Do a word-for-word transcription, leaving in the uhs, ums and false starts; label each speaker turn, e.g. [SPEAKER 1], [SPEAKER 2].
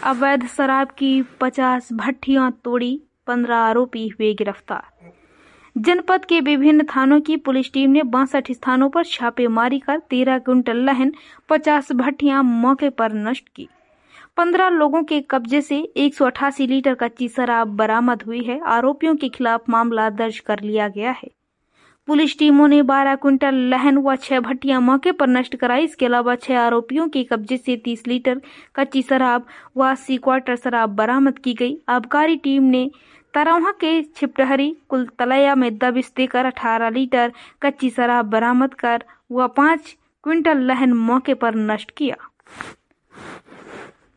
[SPEAKER 1] अवैध शराब की पचास भट्टियां तोड़ी, पंद्रह आरोपी हुए गिरफ्तार। जनपद के विभिन्न थानों की पुलिस टीम ने बासठ स्थानों पर छापेमारी कर तेरह क्विंटल लहन, पचास भट्टियां मौके पर नष्ट की। पंद्रह लोगों के कब्जे से एक सौ अठासी लीटर कच्ची शराब बरामद हुई है। आरोपियों के खिलाफ मामला दर्ज कर लिया गया है। पुलिस टीमों ने बारह क्विंटल लहन व छह भट्टियां मौके पर नष्ट कराई। इसके अलावा छह आरोपियों के कब्जे से तीस लीटर कच्ची शराब व अस्सी क्वार्टर शराब बरामद की गई। आबकारी टीम ने तरौहा के छिपटहरी कुलतलैया में दबिश देकर अठारह लीटर कच्ची शराब बरामद कर व पाँच क्विंटल लहन मौके पर नष्ट किया।